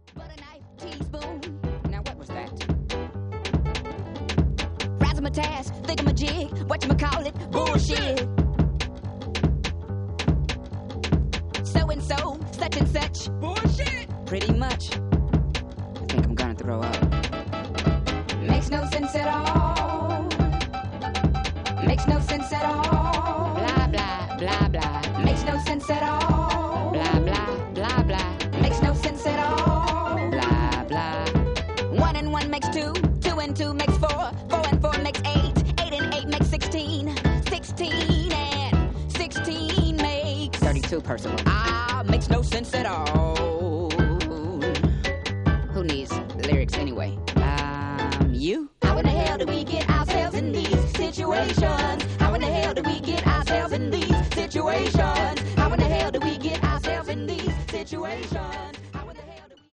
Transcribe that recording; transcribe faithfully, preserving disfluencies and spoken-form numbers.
Butter knife, teaspoon. Now what was that? Razzmatazz, thingamajig, whatchamacallit, bullshit. So-and-so, such and such. Bullshit. Pretty much. I think I'm gonna throw up. Makes no sense at all. Makes no sense at all. Blah, blah, blah, blah. Makes no sense at all. Blah, blah, blah, blah. Makes no sense at all. Blah, blah. One and one makes two. Two and two makes four. Four and four makes eight. Eight and eight makes sixteen. Sixteen and sixteen makes thirty-two, Percival. Ah, makes no sense at all. Who needs lyrics anyway? Um, you? How in the hell do we get ourselves in these situations? How in the hell do we get ourselves in these situations? How in the hell do we get ourselves in these situations?